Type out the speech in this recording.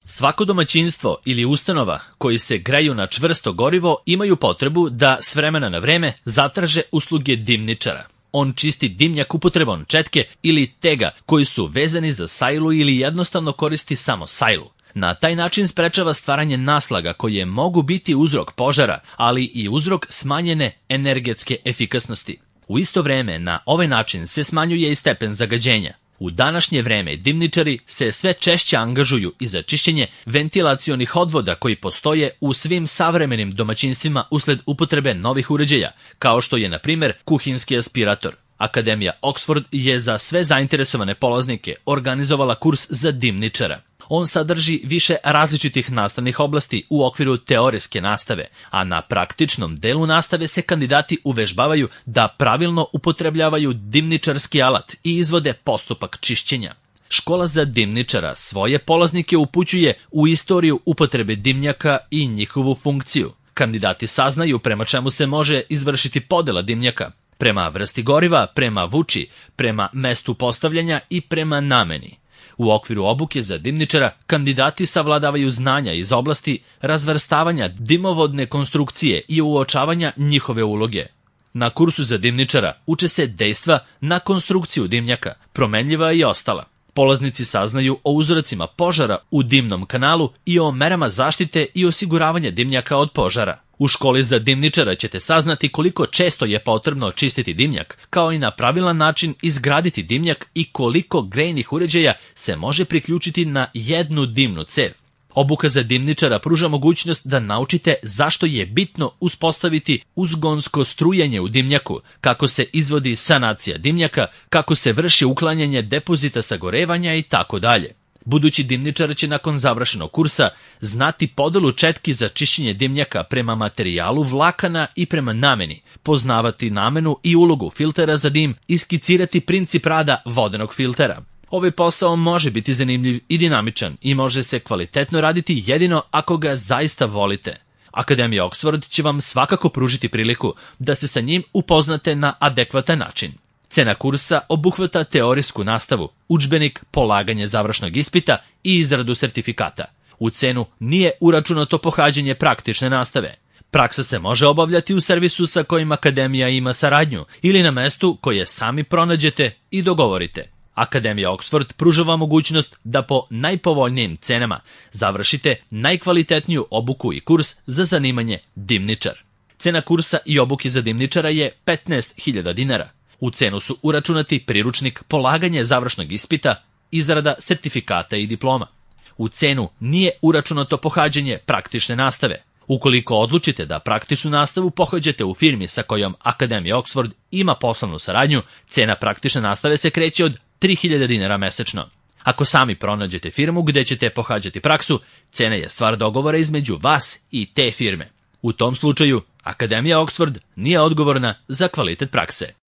Svako domaćinstvo ili ustanova koji se greju na čvrsto gorivo imaju potrebu da s vremena na vreme zatraže usluge dimničara. On čisti dimnjak upotrebom četke ili tega koji su vezani za sajlu ili jednostavno koristi samo sajlu. Na taj način sprečava stvaranje naslaga koje mogu biti uzrok požara, ali i uzrok smanjene energetske efikasnosti. U isto vreme na ovaj način se smanjuje i stepen zagađenja. U današnje vreme dimničari se sve češće angažuju i za čišćenje ventilacionih odvoda koji postoje u svim savremenim domaćinstvima usled upotrebe novih uređaja, kao što je, na primjer, kuhinski aspirator. Akademija Oxford je za sve zainteresovane polaznike organizovala kurs za dimničara. On sadrži više različitih nastavnih oblasti u okviru teorijske nastave, a na praktičnom delu nastave se kandidati uvežbavaju da pravilno upotrebljavaju dimničarski alat i izvode postupak čišćenja. Škola za dimničara svoje polaznike upućuje u istoriju upotrebe dimnjaka i njihovu funkciju. Kandidati saznaju prema čemu se može izvršiti podela dimnjaka, prema vrsti goriva, prema vuči, prema mestu postavljanja i prema nameni. U okviru obuke za dimničara kandidati savladavaju znanja iz oblasti razvrstavanja dimovodne konstrukcije i uočavanja njihove uloge. Na kursu za dimničara uče se dejstva na konstrukciju dimnjaka, promenljiva i ostala. Polaznici saznaju o uzrocima požara u dimnom kanalu i o merama zaštite i osiguravanja dimnjaka od požara. U školi za dimničara ćete saznati koliko često je potrebno čistiti dimnjak, kao i na pravilan način izgraditi dimnjak i koliko grejnih uređaja se može priključiti na jednu dimnu cev. Obuka za dimničara pruža mogućnost da naučite zašto je bitno uspostaviti uzgonsko strujanje u dimnjaku, kako se izvodi sanacija dimnjaka, kako se vrši uklanjanje depozita sagorevanja i tako dalje. Budući dimničar će nakon završenog kursa znati podelu četki za čišćenje dimnjaka prema materijalu vlakana i prema nameni, poznavati namenu i ulogu filtera za dim i skicirati princip rada vodenog filtera. Ovaj posao može biti zanimljiv i dinamičan i može se kvalitetno raditi jedino ako ga zaista volite. Akademija Oxford će vam svakako pružiti priliku da se sa njim upoznate na adekvatan način. Cena kursa obuhvata teorijsku nastavu, udžbenik, polaganje završnog ispita i izradu sertifikata. U cenu nije uračunato pohađanje praktične nastave. Praksa se može obavljati u servisu sa kojim Akademija ima saradnju ili na mestu koje sami pronađete i dogovorite. Akademija Oxford pruža vam mogućnost da po najpovoljnijim cenama završite najkvalitetniju obuku i kurs za zanimanje dimničar. Cena kursa i obuke za dimničara je 15.000 dinara. U cenu su uračunati priručnik, polaganje završnog ispita, izrada sertifikata i diploma. U cenu nije uračunato pohađanje praktične nastave. Ukoliko odlučite da praktičnu nastavu pohađate u firmi sa kojom Akademija Oxford ima poslovnu saradnju, cena praktične nastave se kreće od 3.000 dinara mesečno. Ako sami pronađete firmu gde ćete pohađati praksu, cena je stvar dogovora između vas i te firme. U tom slučaju, Akademija Oxford nije odgovorna za kvalitet prakse.